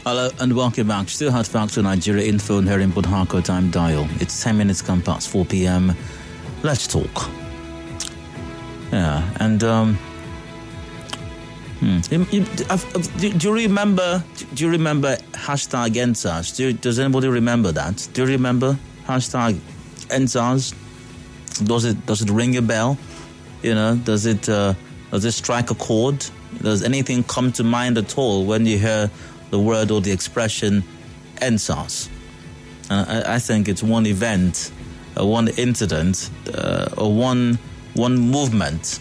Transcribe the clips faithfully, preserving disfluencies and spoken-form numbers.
Hello and welcome back. Still Hard Facts on Nigeria Info here in Port Harcourt time dial. It's ten minutes come past four p.m. Let's talk. Yeah, and um, hmm, you, you, do, do you remember? Do you remember hashtag N S A R S? Do, does anybody remember that? Do you remember hashtag N S A R S? Does it does it ring a bell? You know, does it uh, does it strike a chord? Does anything come to mind at all when you hear the word or the expression N S A R S? Uh, I, I think it's one event, uh, one incident, uh, or one one movement,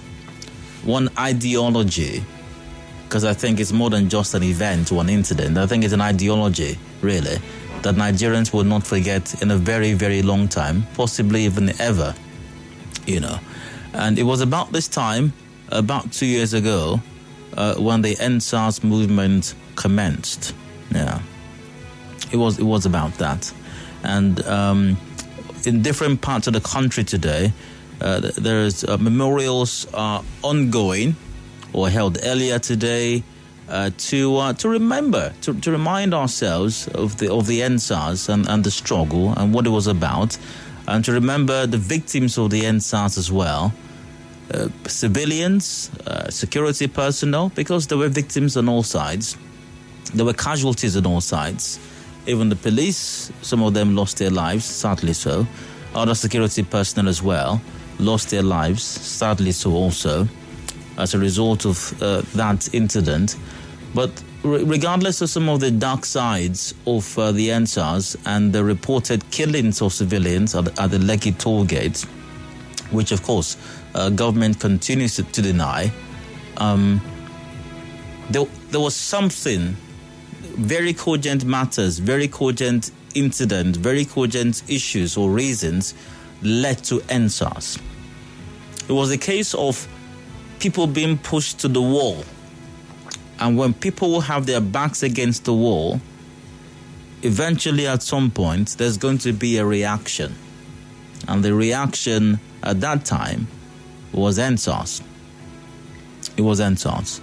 one ideology. Because I think it's more than just an event or an incident. I think it's an ideology, really, that Nigerians will not forget in a very, very long time, possibly even ever. You know, and it was about this time, about two years ago, uh, when the N S A R S movement commenced. Yeah, it was it was about that, and um, in different parts of the country today, uh, there's uh, memorials are ongoing or held earlier today uh, to uh, to remember to, to remind ourselves of the of the N S A R S and, and the struggle and what it was about. And to remember the victims of the N S A R S as well, uh, civilians, uh, security personnel, because there were victims on all sides. There were casualties on all sides. Even the police, some of them lost their lives, sadly so. Other security personnel as well lost their lives, sadly so also, as a result of uh, that incident. But regardless of some of the dark sides of uh, the N S A R S and the reported killings of civilians at the, at the Lekki toll gate, which of course uh, government continues to, to deny, um, there, there was something, very cogent matters, very cogent incident, very cogent issues or reasons led to N S A R S. It was a case of people being pushed to the wall. And when people will have their backs against the wall, eventually at some point, there's going to be a reaction. And the reaction at that time was N S A R S. It was N S A R S.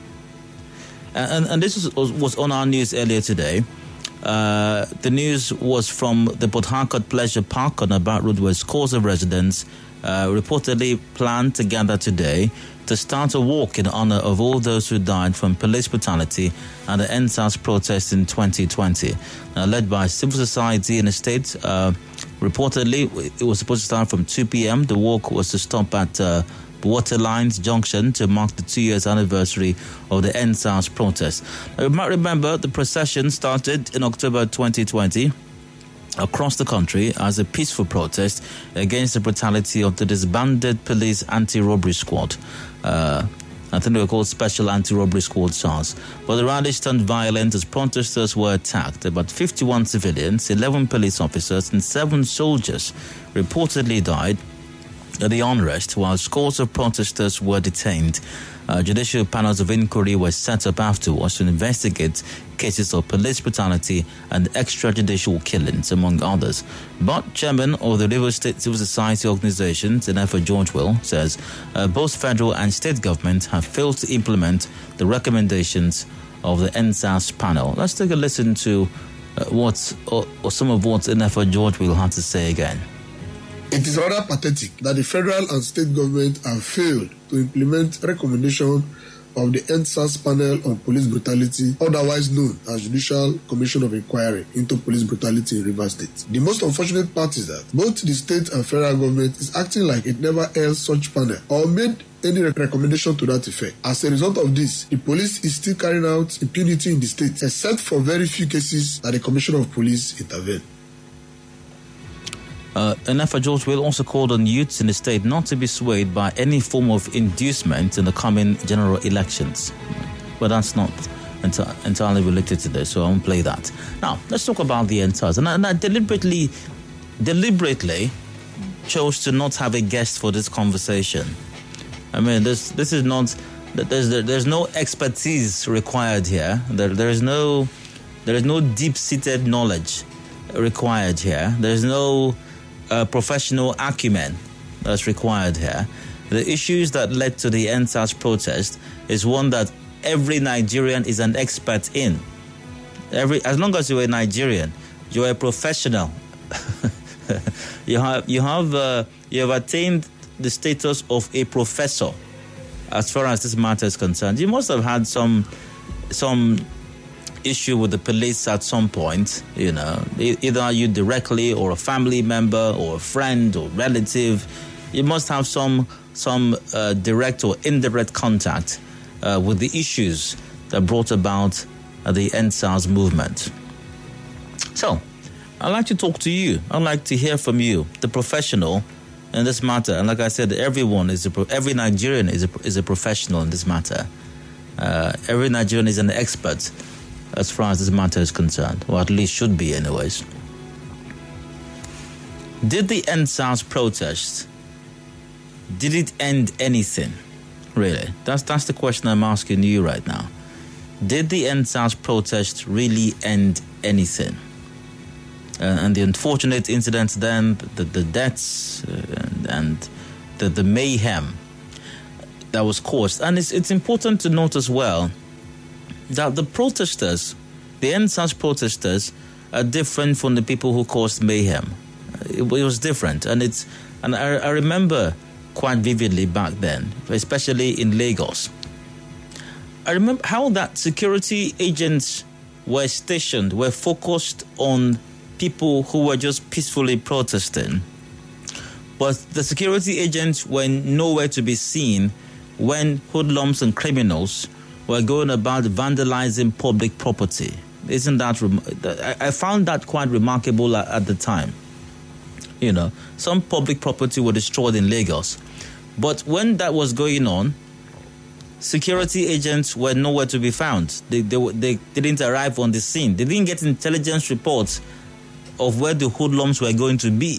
And, and this was, was on our news earlier today. Uh, the news was from the Port Harcourt Pleasure Park on Abat Road, where scores of residents uh, reportedly planned to gather today to start a walk in honor of all those who died from police brutality and the N S A R S protest in twenty twenty. Now, led by civil society in the state, uh, reportedly it was supposed to start from two p.m. The walk was to stop at uh, Waterlines Junction to mark the two years anniversary of the N S A R S protest. Now, you might remember the procession started in October twenty twenty across the country as a peaceful protest against the brutality of the disbanded police anti-robbery squad. Uh, I think they were called Special Anti-Robbery Squad S A R S. But the rally turned violent as protesters were attacked. About fifty-one civilians, eleven police officers and seven soldiers reportedly died at the unrest, while scores of protesters were detained. Uh, judicial panels of inquiry were set up afterwards to investigate cases of police brutality and extrajudicial killings, among others. But Chairman of the Rivers State Civil Society Organization, Senefa George Will, says uh, both federal and state governments have failed to implement the recommendations of the N S A R S panel. Let's take a listen to uh, what or, or some of what Senefa George Will had to say again. It is rather pathetic that the federal and state government have failed to implement recommendation of the N S A R S panel on police brutality, otherwise known as Judicial Commission of Inquiry into Police Brutality in Rivers State. The most unfortunate part is that both the state and federal government is acting like it never held such panel or made any recommendation to that effect. As a result of this, the police is still carrying out impunity in the state, except for very few cases that the Commissioner of Police intervened. Uh, Senefa George Will also called on youths in the state not to be swayed by any form of inducement in the coming general elections. But that's not enti- entirely related to this, so I won't play that. Now, let's talk about the N S A R S. And I, and I deliberately, deliberately chose to not have a guest for this conversation. I mean, this this is not, there's there's no expertise required here. There there is no there is no deep-seated knowledge required here. There is no Uh, professional acumen that's required here. The issues that led to the N S A R S protest is one that every Nigerian is an expert in. Every as long as you're a Nigerian, you're a professional. you have you have uh, you have attained the status of a professor as far as this matter is concerned. You must have had some some issue with the police at some point, you know, either you directly or a family member or a friend or relative. You must have some some uh, direct or indirect contact uh, with the issues that brought about uh, the End SARS movement. So, I'd like to talk to you. I'd like to hear from you, the professional in this matter. And like I said, everyone is a pro- every Nigerian is a is a professional in this matter. Uh, every Nigerian is an expert as far as this matter is concerned, or at least should be anyways. Did the End SARS protest, did it end anything? Really? That's that's the question I'm asking you right now. Did the End SARS protest really end anything? Uh, and the unfortunate incidents then, the, the deaths uh, and, and the, the mayhem that was caused. And it's, it's important to note as well that the protesters, the End SARS protesters, are different from the people who caused mayhem. It, it was different. And it's and I, I remember quite vividly back then, especially in Lagos. I remember how that security agents were stationed, were focused on people who were just peacefully protesting. But the security agents were nowhere to be seen when hoodlums and criminals were going about vandalizing public property. Isn't that... Rem- I found that quite remarkable at, at the time. You know, some public property were destroyed in Lagos. But when that was going on, security agents were nowhere to be found. They, they, they didn't arrive on the scene. They didn't get intelligence reports of where the hoodlums were going to be.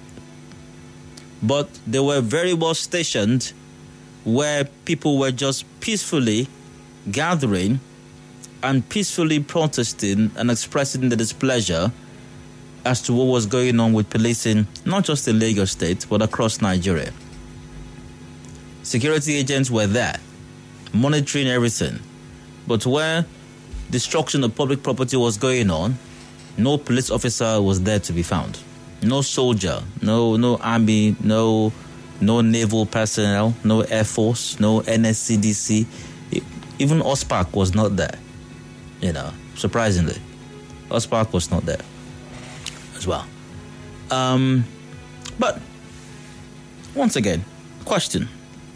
But they were very well stationed where people were just peacefully gathering and peacefully protesting and expressing their displeasure as to what was going on with policing, not just in Lagos State, but across Nigeria. Security agents were there, monitoring everything. But where destruction of public property was going on, no police officer was there to be found. No soldier, no no army, no no naval personnel, no Air Force, no N S C D C. Even OSPAC was not there. You know, surprisingly. OSPAC was not there as well. Um, but, once again, question.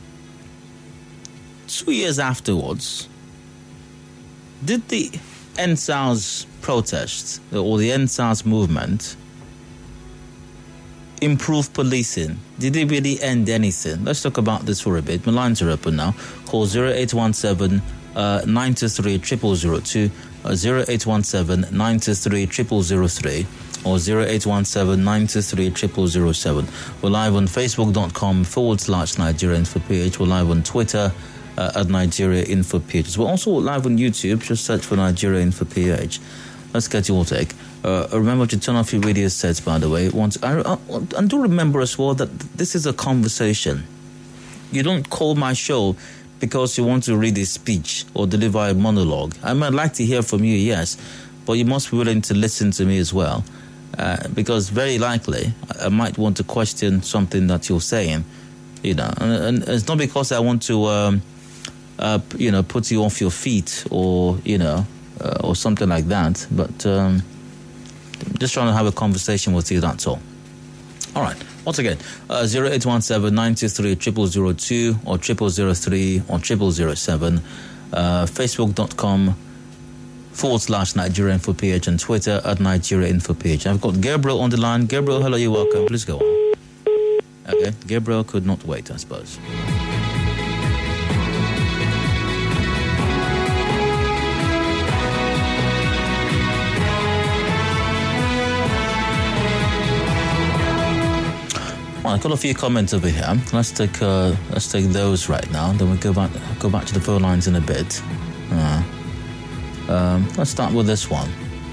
Two years afterwards, did the End SARS protest or the End SARS movement improve policing? Did it really end anything? Let's talk about this for a bit. My lines are open now. Call zero eight one seven, nine two three, zero zero zero two, uh, zero eight one seven, nine two three, zero zero zero three, or zero eight one seven, nine two three, zero zero zero seven. We're live on facebook.com forward slash Nigeria Info P H. We're live on Twitter uh, at Nigeria Info P H. We're also live on YouTube. Just search for Nigeria Info P H. Let's get your take. Uh, remember to turn off your radio sets, by the way. Once, I, I, and do remember as well that this is a conversation. You don't call my show because you want to read a speech or deliver a monologue. I might like to hear from you, yes, but you must be willing to listen to me as well. Uh, because very likely I might want to question something that you're saying, you know, and, and it's not because I want to, um, uh, you know, put you off your feet or, you know, uh, or something like that, but um, just trying to have a conversation with you, that's all. All right, once again, uh, zero eight one seven, nine two three, zero zero zero two or zero zero zero three or zero zero zero seven, uh, facebook.com forward slash Nigeria Info P H and Twitter at Nigeria Info P H. I've got Gabriel on the line. Gabriel, hello, you're welcome. Please go on. Okay, Gabriel could not wait, I suppose. Well, I've got a few comments over here. Let's take uh, let's take those right now. Then we'll go back go back to the phone lines in a bit. Uh, Um, let's start with this one.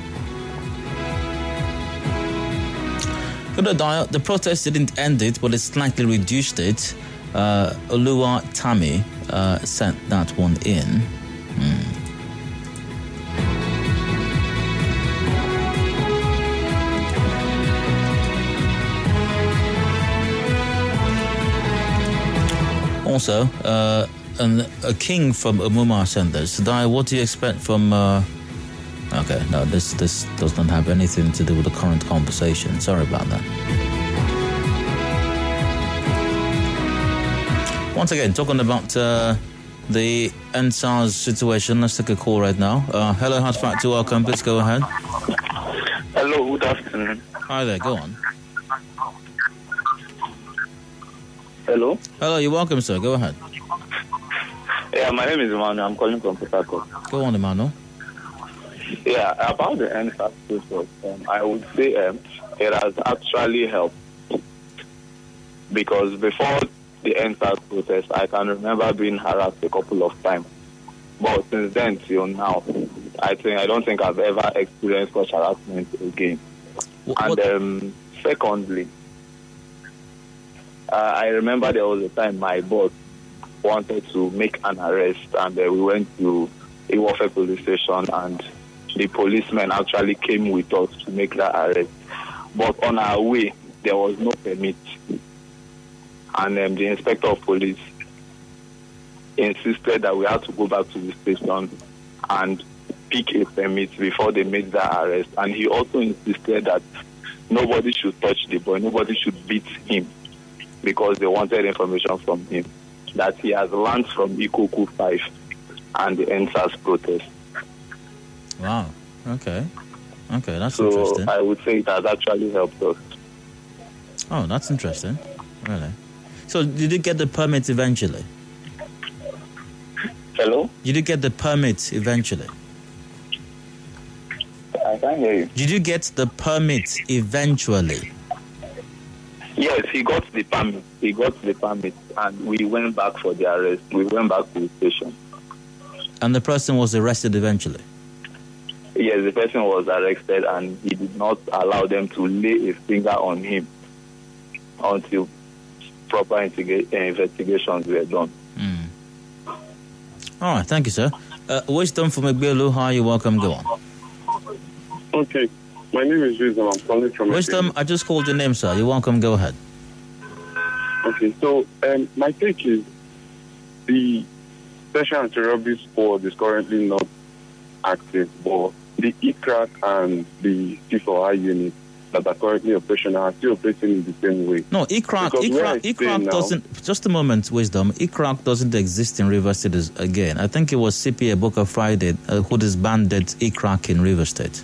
The protest didn't end it, but it slightly reduced it. Uh, Oluwa Tami uh, sent that one in. Hmm. Also, uh, an, a king from Umuma sent this. Dai, what do you expect from... Uh... Okay, no, this, this does not have anything to do with the current conversation. Sorry about that. Once again, talking about uh, the N S A R S situation, let's take a call right now. Uh, hello, Hard Factor, welcome. Please go ahead. Hello, good afternoon. Hi there, go on. Hello? Hello, you're welcome, sir. Go ahead. Yeah, my name is Emmanuel. I'm calling from Port Harcourt. Go on, Emmanuel. Yeah, about the N S A R S process, um, I would say um, it has actually helped. Because before the N S A R S process, I can remember being harassed a couple of times. But since then till now, I think I don't think I've ever experienced such harassment again. What? And um, secondly, uh, I remember there was a time my boss wanted to make an arrest, and uh, we went to Iwofe police station, and the policemen actually came with us to make that arrest. But on our way, there was no permit. And um, the inspector of police insisted that we had to go back to the station and pick a permit before they made that arrest. And he also insisted that nobody should touch the boy, nobody should beat him, because they wanted information from him that he has learned from Ikoku five and the N S A R S protest. Wow. Okay. Okay, that's so interesting. So I would say it has actually helped us. Oh, that's interesting. Really? So did you get the permit eventually? Hello? Did you get the permit eventually? I can't hear you. Did you get the permit eventually? Yes, he got the permit. He got the permit, and we went back for the arrest. We went back to the station. And the person was arrested eventually? Yes, the person was arrested, and he did not allow them to lay a finger on him until proper investiga- investigations were done. Mm. All right, thank you, sir. Uh, Wisdom from Egbelu, hi, you're welcome, go on. Okay, my name is Wisdom, I'm calling from Wisdom, I just called your name, sir. You're welcome, go ahead. Okay, so um, my take is the Special Anti-Robbery Squad is currently not active, but the I C R A C and the C four I unit that are currently operational are still operating in the same way. No, I C R A C, I C R A C, I C R A C doesn't, just a moment, Wisdom, I C R A C doesn't exist in River State again. I think it was C P A Booker Friday uh, who disbanded I C R A C in River State.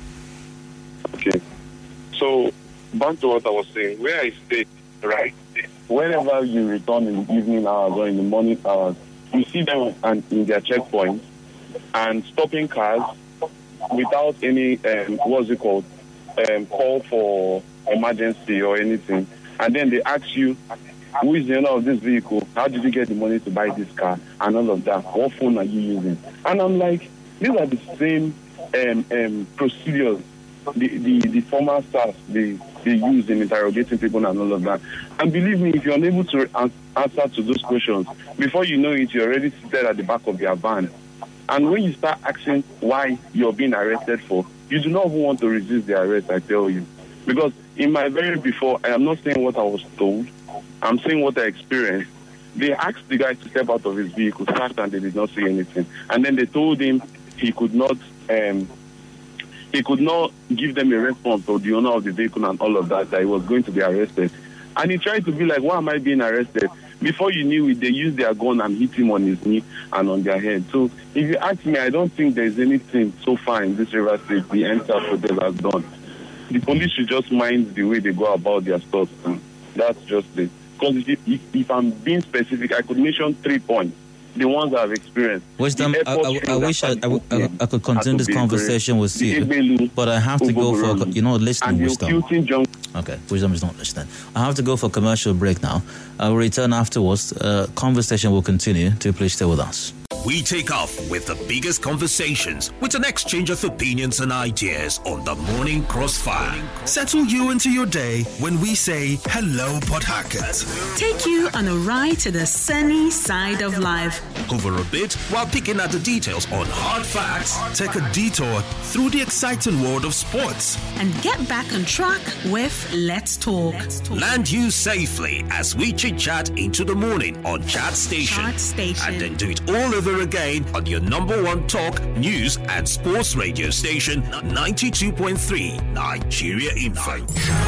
Okay, so back to what I was saying, where I stay, right, whenever you return in the evening hours or in the morning hours, you see them and in their checkpoints and stopping cars without any, um, what's it called, um, call for emergency or anything. And then they ask you, who is the owner of this vehicle? How did you get the money to buy this car? And all of that. What phone are you using? And I'm like, these are the same um, um, procedures the, the, the former S A R S, they, they use in interrogating people and all of that. And believe me, if you're unable to answer to those questions, before you know it, you're already seated at the back of their van. And when you start asking why you're being arrested for, you do not even want to resist the arrest, I tell you. Because in my very before, I am not saying what I was told, I'm saying what I experienced. They asked the guy to step out of his vehicle, fast, and they did not say anything. And then they told him he could not um, he could not give them a response to the owner of the vehicle and all of that, that he was going to be arrested. And he tried to be like, why am I being arrested? Before you knew it, they used their gun and hit him on his knee and on their head. So if you ask me, I don't think there's anything so far in this River State the N S A R S protest has done. The police should just mind the way they go about their stuff. That's just it. Because if, if, if I'm being specific, I could mention three points. The ones I've experienced. Wisdom, I, I, I wish I, I, I, I could continue this conversation with you, but I have to go for, you know, listening, Wisdom. Okay, Wisdom is not listening. I have to go for a commercial break now. I will return afterwards. Uh, conversation will continue. Do please stay with us. We take off with the biggest conversations with an exchange of opinions and ideas on the Morning Crossfire. Settle you into your day when we say hello, Port Harcourt. Take you on a ride to the sunny side of life. Over a bit while picking at the details on hard facts. Take a detour through the exciting world of sports. And get back on track with Let's Talk. Let's Talk. Land you safely as we chit-chat into the morning on Chat Station. Chat Station. And then do it all over again on your number one talk, news and sports radio station, ninety-two point three Nigeria Info.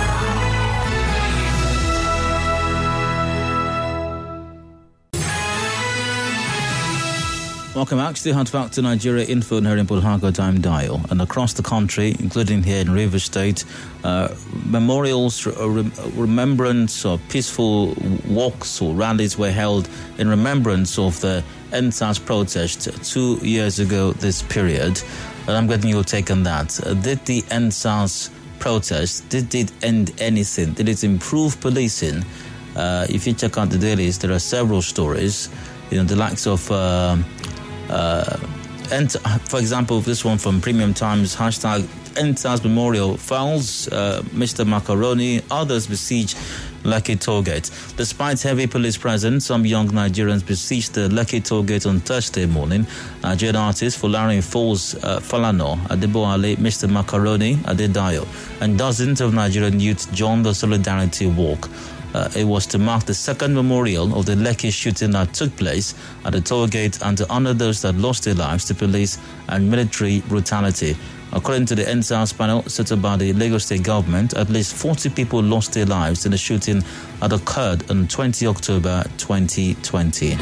Welcome back to the Hard Factor Nigeria Info and here in Port Harcourt time dial. And across the country, including here in Rivers State, uh, memorials, uh, rem- remembrance or peaceful walks or rallies were held in remembrance of the N S A S protest two years ago this period. And I'm getting your take on that. Uh, did the N S A S protest, did it end anything? Did it improve policing? Uh, if you check out the dailies, there are several stories. You know, the likes of... Uh, Uh, and for example, this one from Premium Times, hashtag N S A S Memorial falls, uh, Mister Macaroni, others besiege Lekki Tollgate. Despite heavy police presence, some young Nigerians besieged the Lekki Tollgate on Thursday morning. Nigerian artist Folarin Falls uh, Falano, Adeboale, Mister Macaroni, Adedayo, and dozens of Nigerian youth joined the Solidarity Walk. Uh, it was to mark the second memorial of the Lekki shooting that took place at the toll gate and to honor those that lost their lives to police and military brutality. According to the N S A S panel set up by the Lagos State government, at least forty people lost their lives in the shooting that occurred on the twentieth of October twenty twenty.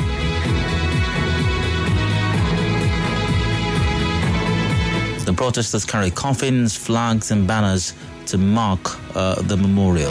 The protesters carried coffins, flags and banners to mark uh, the memorial.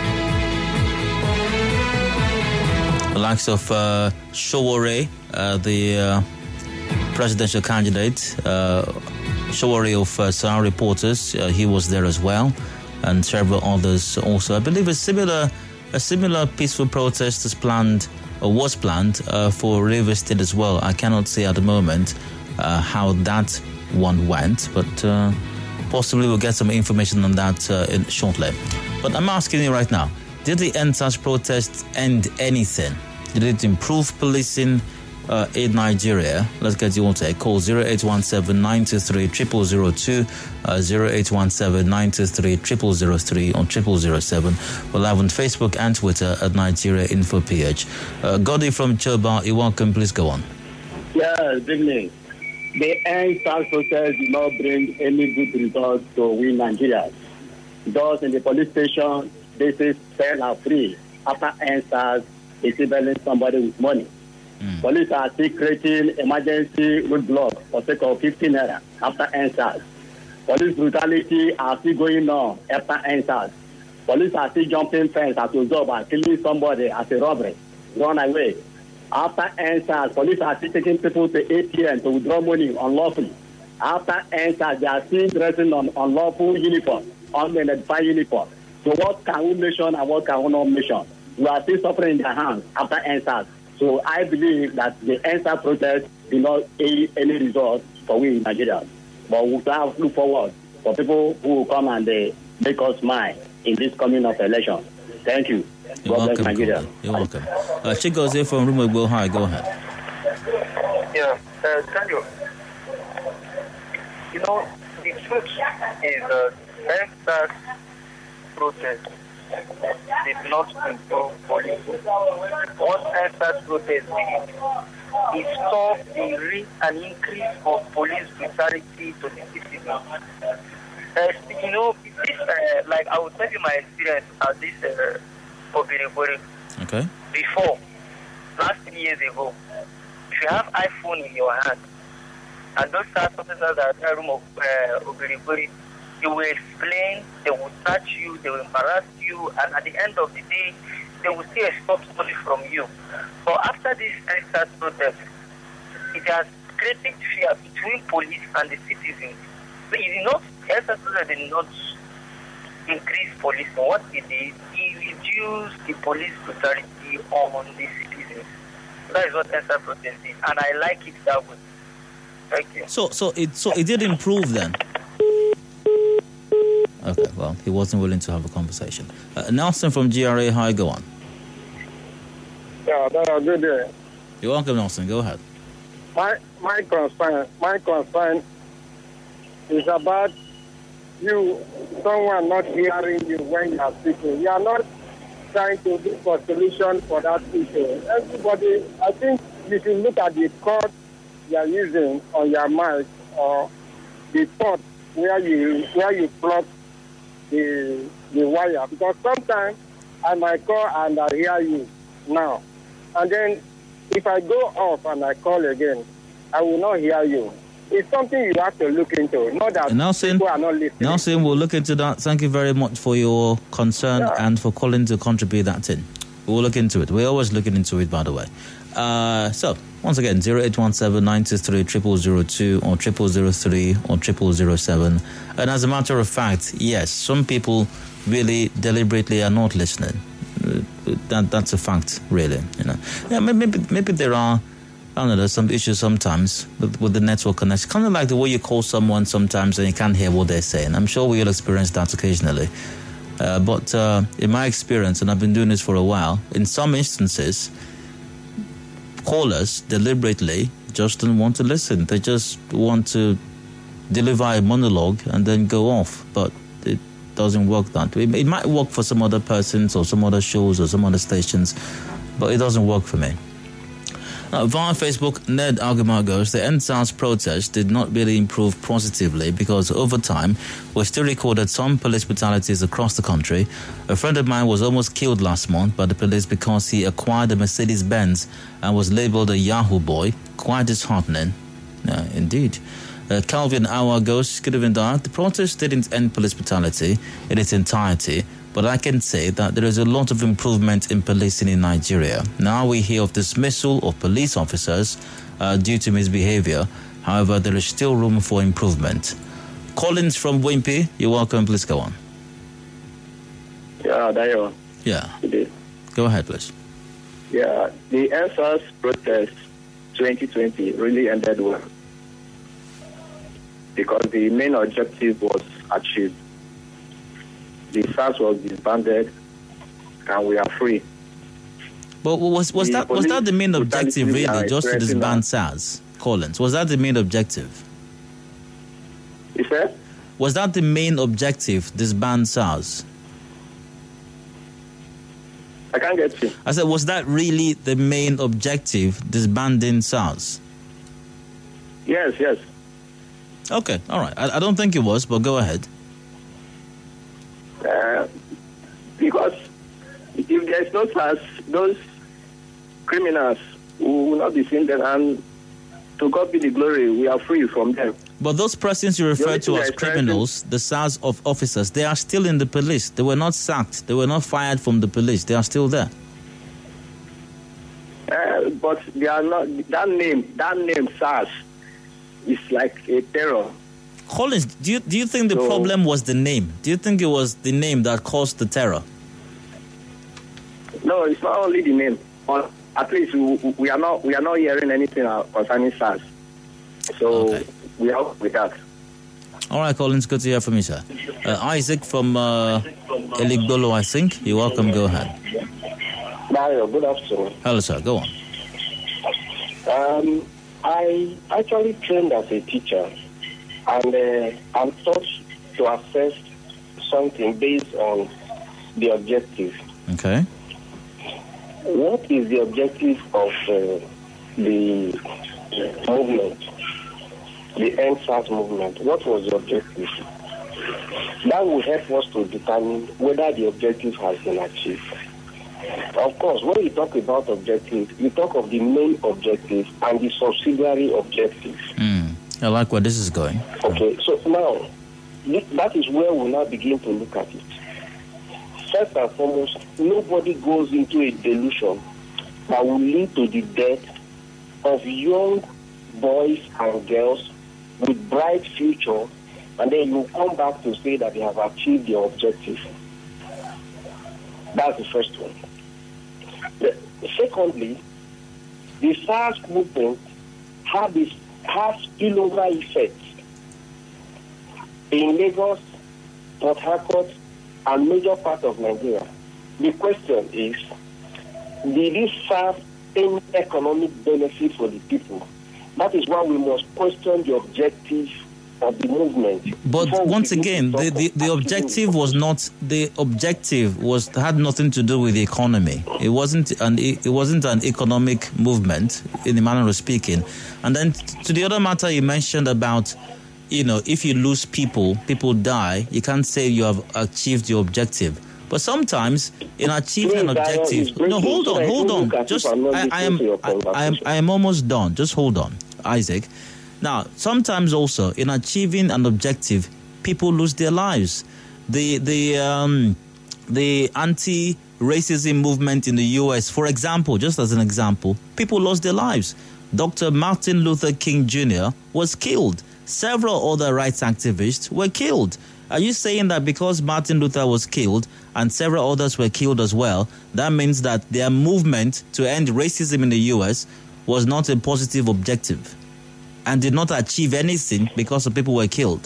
The likes of uh, Sowore, uh, the uh, presidential candidate, uh, Sowore of uh, Sahara Reporters, uh, he was there as well, and several others also. I believe a similar, a similar peaceful protest is planned, or was planned, uh, for Rivers State as well. I cannot say at the moment uh, how that one went, but uh, possibly we'll get some information on that uh, in, shortly. But I'm asking you right now, did the N S A S protest end anything? Did it improve policing uh, in Nigeria? Let's get your take. Call zero eight one seven, nine two three, zero zero zero two, uh, zero eight one seven, nine two three, zero zero zero three or zero zero zero seven. We're live on Facebook and Twitter at Nigeria Info P H. Uh, Godi from Choba, you're welcome. Please go on. Yeah, good evening. The N S A S protest did not bring any good results to we Nigerians. Those in the police station, they say fair and free. After N S A S is enabling somebody with money. Mm. Police are still creating emergency roadblocks for sake of fifteen naira after N S A S. Police brutality are still going on after N S A S. Police are still jumping fence as a job and killing somebody as a robbery. Run away. After N S A S, police are still taking people to A T M to withdraw money unlawfully. After N S A S, they are still dressing on unlawful uniform, unidentified uniform. So what can we mention and what can we not mention? We are still suffering in their hands after N S A S. So I believe that the N S A S protest did not aid any result for we in Nigeria. But we have to look forward for people who will come and uh, make us smile in this coming of election. Thank you. You're God welcome. Nigeria. You're welcome. Uh, Chigozie from Rumagbo. Hi, go ahead. Yeah, uh, thank you. You know, the truth is uh, N S A S protest did not improve police. What N S A S protest did is stop the re- an increase of police brutality to the citizens. Uh, you know, this, uh, like I will tell you my experience at this uh, Obiribori. Okay. Before, last three years ago, if you have iPhone in your hand, and those S A S officers that are in the room of uh, Obiribori, they will explain, they will touch you, they will embarrass you, and at the end of the day, they will still expect money from you. But after this N S A S protest, it has created fear between police and the citizens. So it did not, N S A S protest did not increase police. What it did, it reduced the police brutality on the citizens. That is what N S A S protest is, and I like it that way. Thank you. So, so it so it did improve then. Okay, well, he wasn't willing to have a conversation. Uh, Nelson from G R A, hi, go on. Yeah, that was good day. You're welcome, Nelson. Go ahead. My my concern, my concern is about you, someone not hearing you when you are speaking. You are not trying to look for solution for that issue. Everybody, I think you should look at the cord you are using on your mic or the port where you where you plug the the wire, because sometimes I might call and I hear you now, and then if I go off and I call again, I will not hear you. It's something you have to look into. Not that Nelson, people are not listening. Nelson, we'll look into that. Thank you very much for your concern Yeah. and for calling to contribute that in. We'll look into it. We're always looking into it, by the way. Uh, so, once again, zero eight one seven nine two three zero zero zero two or triple zero three or triple zero seven. And as a matter of fact, yes, some people really deliberately are not listening. Uh, that that's a fact, really. You know, yeah, maybe maybe there are, I don't know, there's some issues sometimes with, with the network connection. Kind of like the way you call someone sometimes and you can't hear what they're saying. I'm sure we'll experience that occasionally. Uh, but uh, in my experience, and I've been doing this for a while, in some instances, callers deliberately just don't want to listen. They just want to deliver a monologue and then go off. But it doesn't work that way. It might work for some other persons or some other shows or some other stations, but it doesn't work for me. Uh, via Facebook, Ned Agama goes, the N S A S protest did not really improve positively because over time, we still recorded some police brutalities across the country. A friend of mine was almost killed last month by the police because he acquired a Mercedes-Benz and was labelled a Yahoo boy. Quite disheartening. Yeah, indeed. Uh, Calvin Awa goes, good evening, Doc. The protest didn't end police brutality in its entirety, but I can say that there is a lot of improvement in policing in Nigeria. Now we hear of dismissal of police officers uh, due to misbehavior. However, there is still room for improvement. Collins from Wimpy, you're welcome. Please go on. Yeah, Dayo. Yeah. Today. Go ahead, please. Yeah, the N S A S protest twenty twenty really ended well because the main objective was achieved. The S A S was disbanded, and we are free. But was was The that was that the main police objective brutality really, are just to expressing disband that. S A S? Collins, was that the main objective? You said? Was that the main objective, disband S A S? I can't get you. I said, was that really the main objective, disbanding S A S? Yes, yes. Okay, all right. I, I don't think it was, but go ahead. Uh, because if there is no S A S, those criminals will not be seen there, and to God be the glory, we are free from them. But those persons you refer only to thing as I tried to- criminals, the S A S of officers, they are still in the police. They were not sacked. They were not fired from the police. They are still there. Uh, but they are not. That name, that name S A S, is like a terror. Collins, do you do you think the So- problem was the name? Do you think it was the name that caused the terror? No, it's not only the name. Or at least we, we are not. We are not hearing anything uh, concerning S A S. So Okay. we are with that. All right, Collins, good to hear from you, sir. Uh, Isaac from uh, Eligbolo, I think. You're welcome. Go ahead. Mario, good afternoon. Hello, sir. Go on. Um, I actually trained as a teacher, and uh, I'm taught to assess something based on the objective. Okay. What is the objective of uh, the movement, the N S A S movement? What was the objective? That will help us to determine whether the objective has been achieved. Of course, when you talk about objective, you talk of the main objective and the subsidiary objective. Mm. I like where this is going. Okay, so now, th- that is where we now begin to look at it. First and foremost, nobody goes into a delusion that will lead to the death of young boys and girls with bright future, and then you come back to say that they have achieved their objective. That's the first one. The- Secondly, The SARS movement had this, has spillover effects in Lagos, Port Harcourt, and major parts of Nigeria. The question is, did it serve any economic benefit for the people? That is why we must question the objective of the movement. But once again, the, the, the objective was not the objective was had nothing to do with the economy. It wasn't an it wasn't an economic movement in the manner of speaking. And then to the other matter you mentioned about, you know, if you lose people, people die. You can't say you have achieved your objective. But sometimes in achieving an objective, no, hold on, hold on. Just I, I am I, I am I am almost done. Just hold on, Isaac. Now, sometimes also in achieving an objective, people lose their lives. The the um, the anti-racism movement in the U S, for example, just as an example, people lost their lives. Doctor Martin Luther King Junior was killed. Several other rights activists were killed. Are you saying that because Martin Luther was killed and several others were killed as well, that means that their movement to end racism in the U S was not a positive objective and did not achieve anything because the people were killed?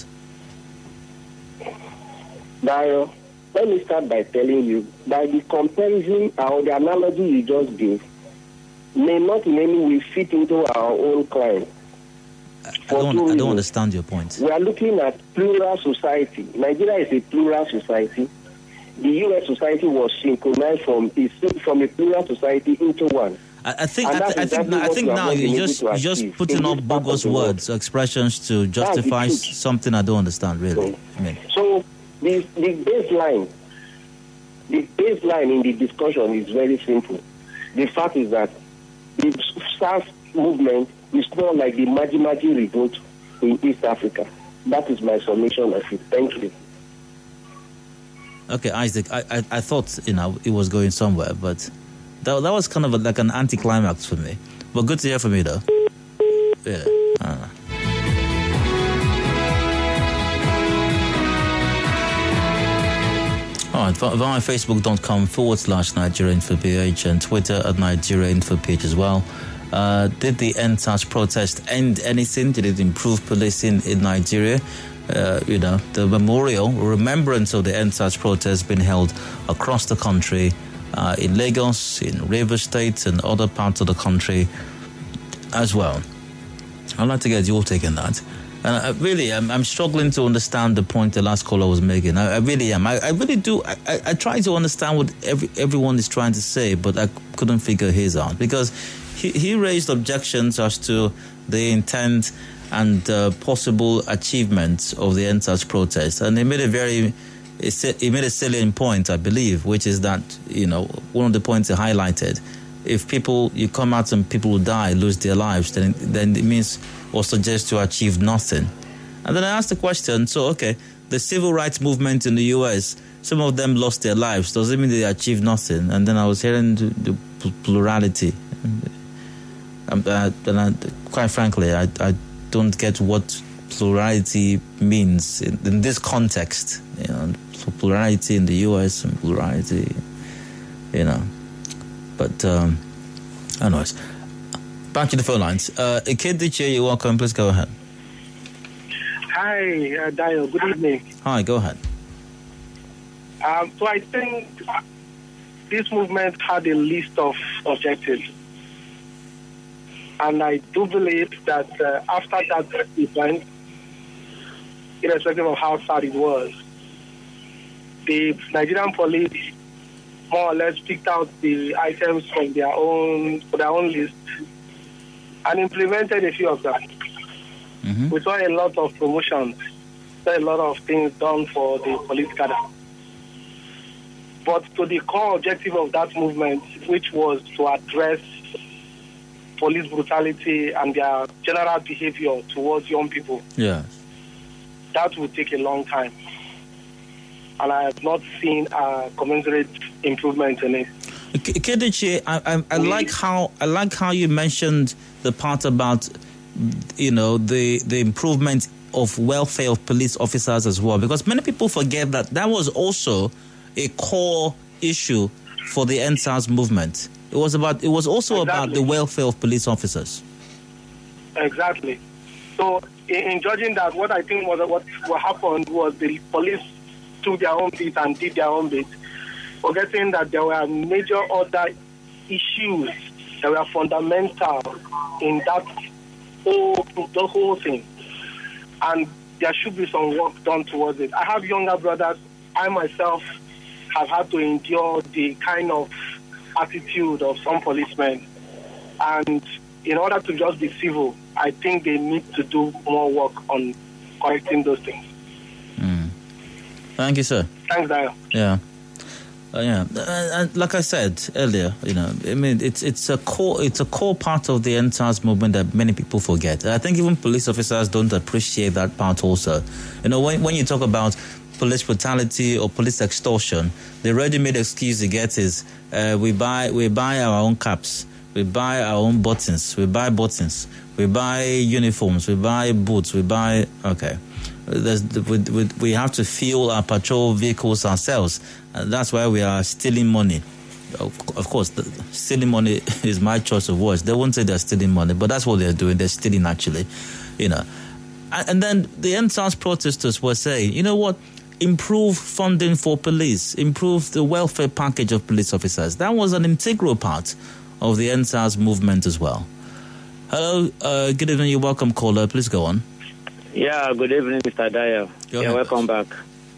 Dayo, let me start by telling you that the comparison or the analogy you just gave may not in any way fit into our own client. I don't, I don't understand your point. We are looking at plural society. Nigeria is a plural society. The U S society was synchronized from a, from a plural society into one. I, I think I, th- I think I think now you're just you're just putting up bogus words, expressions to justify something I don't understand really. I mean. So the the baseline, the baseline in the discussion is very simple. The fact is that the SARS movement is not like the Maji Maji revolt in East Africa. That is my summation of it. Thank you. Okay, Isaac, I, I, I thought, you know, it was going somewhere, but that, that was kind of a, like an anticlimax for me. But good to hear from you, though. Yeah, I don't know. All right, via Facebook.com forward slash Nigeria Info P H and Twitter at Nigeria Info P H as well. Uh, did the End SARS protest end anything? Did it improve policing in Nigeria? Uh, you know, the memorial remembrance of the End SARS protest been held across the country, uh, in Lagos, in Rivers State, and other parts of the country as well. I'd like to get your take on that. And I really, I'm, I'm struggling to understand the point the last caller was making. I, I really am. I, I really do. I, I, I try to understand what every, everyone is trying to say, but I couldn't figure his out because he, he raised objections as to the intent and uh, possible achievements of the End SARS protest. And he made a very, he made a salient point, I believe, which is that, you know, one of the points he highlighted, if people, you come out and people who die, lose their lives, then, then it means or suggests to achieve nothing. And then I asked the question, so, okay, the civil rights movement in the U S, some of them lost their lives. Does it mean they achieved nothing? And then I was hearing the, the plurality. And, uh, and I, quite frankly, I, I don't get what plurality means in, in this context. You know, plurality in the U S and plurality, you know. But, um, anyways, back to the phone lines. Uh, Ikediche, you're welcome. Please go ahead. Hi, uh, Dayo. Good evening. Hi, go ahead. Um, so I think this movement had a list of objectives. And I do believe that uh, after that event, irrespective of how sad it was, the Nigerian police more or less picked out the items from their own for their own list and implemented a few of them. Mm-hmm. We saw a lot of promotions, saw a lot of things done for the police cadre. But to the core objective of that movement, which was to address police brutality and their general behavior towards young people, yeah, that would take a long time. And I have not seen a commensurate improvement in it. Ikediche, I, I, I like how I like how you mentioned the part about, you know, the the improvement of welfare of police officers as well, because many people forget that that was also a core issue for the End SARS movement. It was about. It was also Exactly. about the welfare of police officers. Exactly. So, in, in judging that, what I think was what, what happened was the police took their own bit and did their own bit, forgetting that there were major other issues that were fundamental in that whole, the whole thing. And there should be some work done towards it. I have younger brothers. I myself have had to endure the kind of attitude of some policemen. And in order to just be civil, I think they need to do more work on correcting those things. Mm. Thank you, sir. Thanks, Dio. Yeah. Uh, yeah, uh, and like I said earlier, you know, I mean, it's it's a core it's a core part of the N S A S movement that many people forget. I think even police officers don't appreciate that part also. You know, when when you talk about police brutality or police extortion, the ready-made excuse you get is uh, we buy we buy our own caps, we buy our own buttons, we buy buttons, we buy uniforms, we buy boots, we buy okay. There's, we, we, we have to fuel our patrol vehicles ourselves. And that's why we are stealing money. Of, of course, the, stealing money is my choice of words. They won't say they're stealing money, but that's what they're doing. They're stealing, actually. You know. And, and then the N S A S protesters were saying, you know what? Improve funding for police. Improve the welfare package of police officers. That was an integral part of the N S A S movement as well. Hello. Uh, good evening. You're welcome, caller. Please go on. Yeah, good evening, Mister Dyer. Go yeah, ahead. welcome back.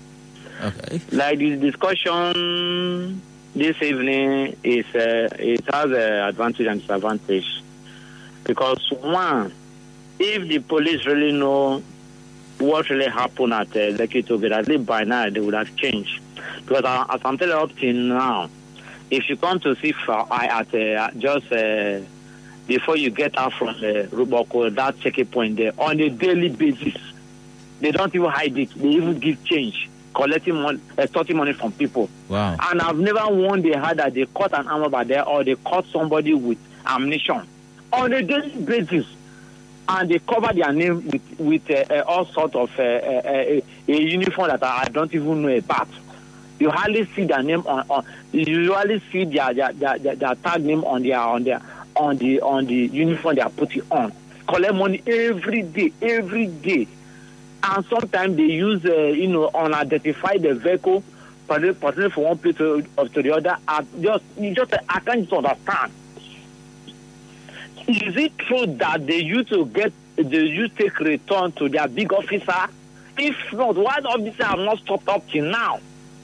Okay. Like this discussion this evening is uh, it has an advantage and disadvantage because one, if the police really know what really happened at uh, Lekki Toge, at least by now they would have changed. Because uh, as I'm telling you up till now, if you come to see for I at uh, just. Uh, Before you get out from the Ruboko, that checking point there, on a daily basis, they don't even hide it. They even give change, collecting money, extorting money from people. Wow. And I've never won they had that they caught an armor by there or they caught somebody with ammunition on a daily basis. And they cover their name with, with uh, uh, all sorts of uh, uh, uh, a uniform that I don't even know about. You hardly see their name on, on you usually see their, their, their, their, their tag name on their, on their, on the on the uniform they are putting on. Collect money every day, every day. And sometimes they use, uh, you know, unidentified the vehicle, particularly from one place to, to the other. I just, you just, I can't just understand. Is it true that they used to get, they used to take return to their big officer? If not, why the officer have not stopped up till now?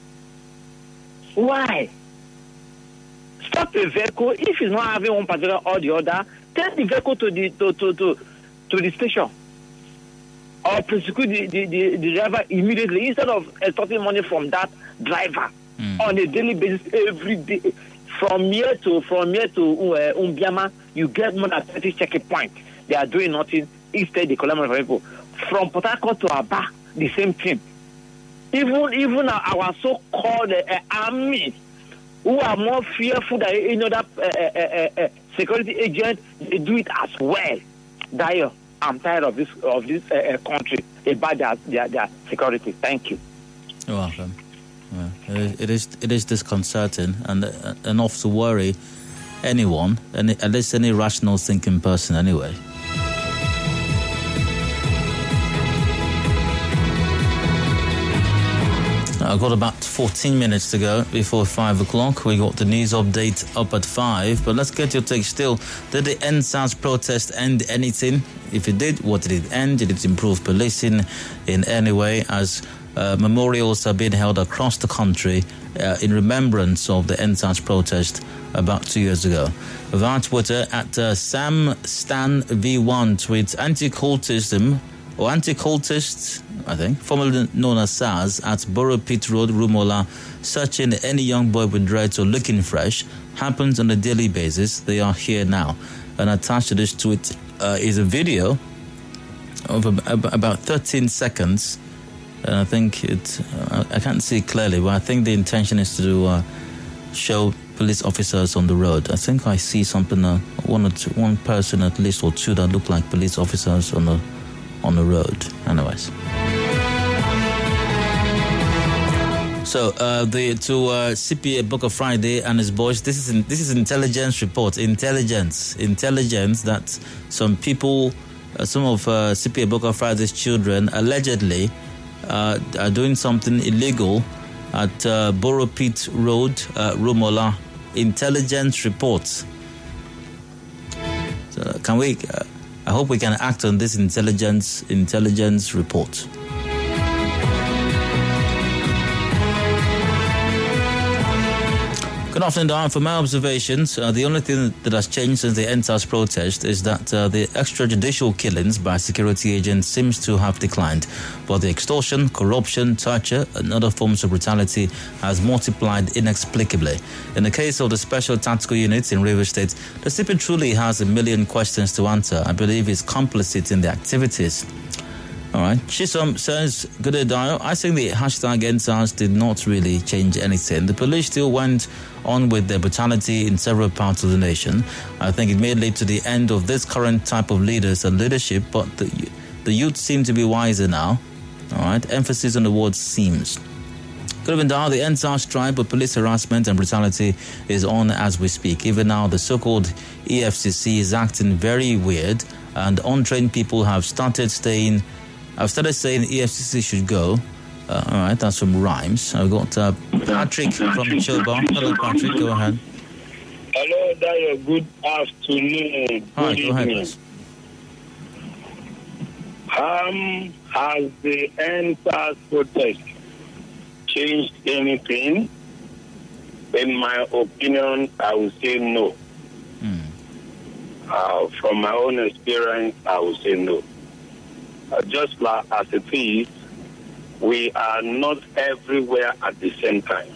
Why? Stop a vehicle if it's not having one particular or the other. Take the vehicle to the to to to, to the station, or prosecute the, the, the, the driver immediately instead of extorting money from that driver mm. on a daily basis every day. From here to from here to uh, Umbiama, you get more than thirty checking points. They are doing nothing. Instead, they collect money from people. From Port Harcourt to Aba, the same thing. Even even our so-called uh, army, who are more fearful than any other uh, uh, uh, security agent, they do it as well. Dio, I'm tired of this of this uh, country about their, their their security. Thank you. You're welcome. Yeah, it, is, it is it is disconcerting and uh, enough to worry anyone, any, at least any rational thinking person, anyway. I've got about fourteen minutes to go before five o'clock. We got the news update up at five, but let's get your take still. Did the N S A S protest end anything? If it did, what did it end? Did it improve policing in any way? As uh, memorials are being held across the country uh, in remembrance of the N S A S protest about two years ago. Via Twitter at uh, Sam Stan V one tweets anti-cultism or anti-cultists, I think, formerly known as S A S, at Borough Pit Road, Rumola, searching any young boy with dreads or looking fresh, happens on a daily basis. They are here now. And attached to this tweet uh, is a video of ab- about thirteen seconds. And I think it, uh, I can't see it clearly, but I think the intention is to uh, show police officers on the road. I think I see something, uh, one or two, one person at least, or two that look like police officers on the on the road. Anyways. So uh, the to uh, C P A Booker Friday and his boys. This is in, this is intelligence report. Intelligence, intelligence that some people, uh, some of uh, C P A Booker Friday's children allegedly uh, are doing something illegal at uh, Borough Pit Road, uh, Rumola. Intelligence report. So can we? Uh, I hope we can act on this intelligence intelligence report. Good afternoon, Diane. For my observations, uh, the only thing that has changed since the N S A S protest is that uh, the extrajudicial killings by security agents seems to have declined, but the extortion, corruption, torture, and other forms of brutality has multiplied inexplicably. In the case of the special tactical units in Rivers State, the C P truly has a million questions to answer. I believe he's complicit in the activities. All right. Chisom says, good day, Dio. I think the hashtag N S A S did not really change anything. The police still went on with their brutality in several parts of the nation. I think it may lead to the end of this current type of leaders and leadership, but the, the youth seem to be wiser now. All right. Emphasis on the word seems. Good evening, Dio. The N S A S strike with police harassment and brutality is on as we speak. Even now, the so-called E F C C is acting very weird, and untrained people have started staying I've started saying E F C C should go. Uh, all right, that's from Rhymes. I've got uh, Patrick from Chilbar. Hello, Patrick. Go ahead. Hello, Dayo. Good afternoon. Hi, Good go ahead, evening. please. Um, has the N S A S protest changed anything? In my opinion, I would say no. Mm. Uh, from my own experience, I would say no. Uh, just like as it is, we are not everywhere at the same time.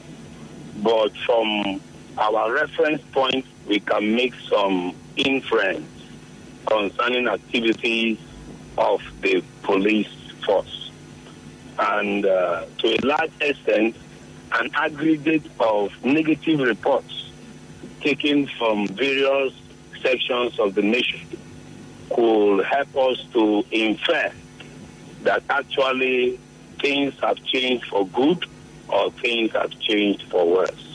But from our reference point, we can make some inference concerning activities of the police force. And uh, to a large extent, an aggregate of negative reports taken from various sections of the nation could help us to infer that actually things have changed for good or things have changed for worse.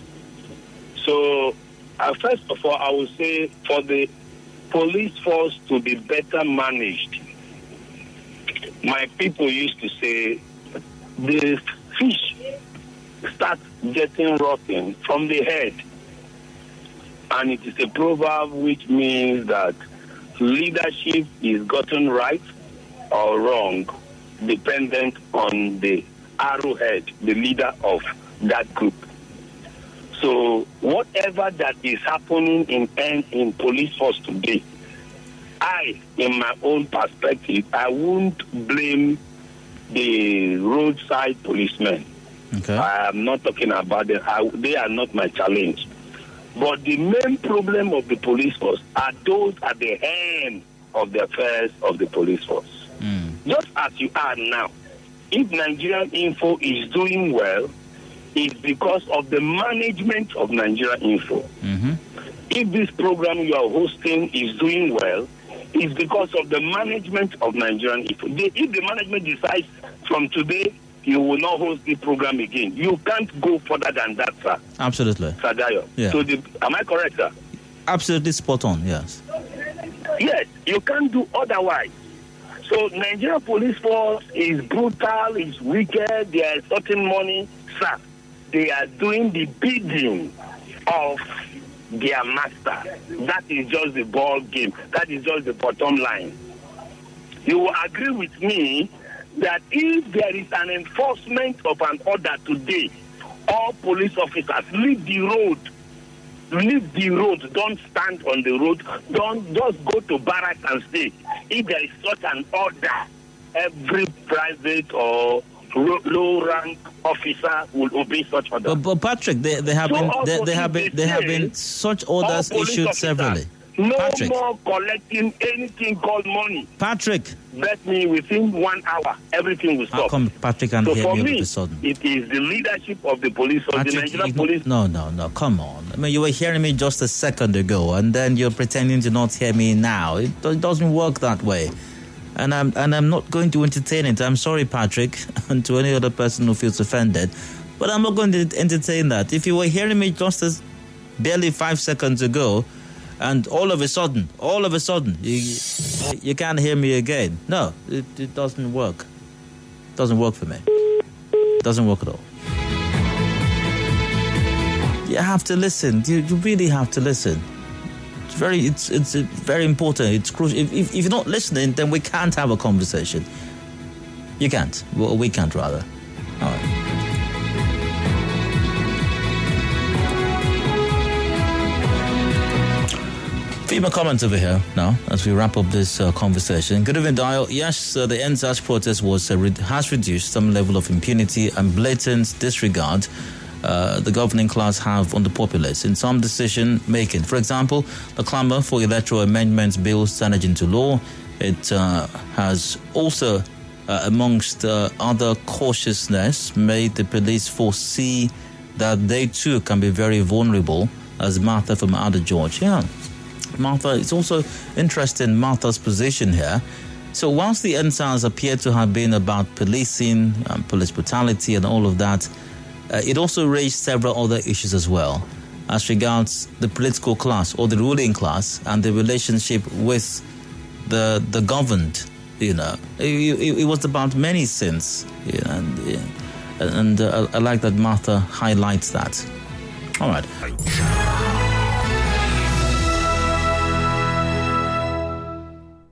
So, uh, first of all, I would say for the police force to be better managed, my people used to say the fish start getting rotten from the head. And it is a proverb which means that leadership is gotten right or wrong, dependent on the arrowhead, the leader of that group. So whatever that is happening in in police force today, I, in my own perspective, I won't blame the roadside policemen. Okay. I am not talking about them. I, they are not my challenge. But the main problem of the police force are those at the end of the affairs of the police force. Mm. Just as you are now, if Nigerian Info is doing well, it's because of the management of Nigerian Info. Mm-hmm. If this program you are hosting is doing well, it's because of the management of Nigerian Info. They, if the management decides from today, you will not host the program again. You can't go further than that, sir. Absolutely. Sir Dayo. Yeah. So the, am I correct, sir? Absolutely spot on, yes. Yes, you can't do otherwise. So Nigerian police force is brutal, is wicked, they are extorting money. Sir, they are doing the bidding of their master. That is just the ball game. That is just the bottom line. You will agree with me that if there is an enforcement of an order today, all police officers leave the road. Leave the road. Don't stand on the road. Don't just go to barracks and stay. If there is such an order, every private or low rank officer will obey such order. But, but Patrick, they, they have So been also they, they have if been they they have say been such orders all police issued officers, severally. No Patrick. more collecting anything called money. Patrick. Bet me within one hour, everything will stop. How come Patrick can so hear for me all me, of a sudden? it is the leadership of the police, of the Patrick, Nigerian you- police. No, no, no, come on. I mean, you were hearing me just a second ago, and then you're pretending to not hear me now. It, do- it doesn't work that way. And I'm and I'm not going to entertain it. I'm sorry, Patrick, and to any other person who feels offended. But I'm not going to entertain that. If you were hearing me just as barely five seconds ago, and all of a sudden, all of a sudden, you you can't hear me again. No, it, it doesn't work. It doesn't work for me. It doesn't work at all. You have to listen. You, you really have to listen. It's very, it's it's very important. It's crucial. If, if, if you're not listening, then we can't have a conversation. You can't. Well, we can't, rather. All right. Few more comments over here now as we wrap up this uh, conversation. Good evening, Dial. Yes, uh, the N S A S protest was uh, re- has reduced some level of impunity and blatant disregard uh, the governing class have on the populace in some decision making. For example, the clamour for electoral amendments bill signed into law. It uh, has also, uh, amongst uh, other cautiousness, made the police foresee that they too can be very vulnerable, as Martha from Ada George. Yeah. Martha, it's also interesting, Martha's position here. So whilst the N S A S appear to have been about policing, um, police brutality and all of that, uh, it also raised several other issues as well, as regards the political class or the ruling class and the relationship with the the governed. You know, it, it, it was about many sins, you know, and, yeah, and uh, I like that Martha highlights that. All right.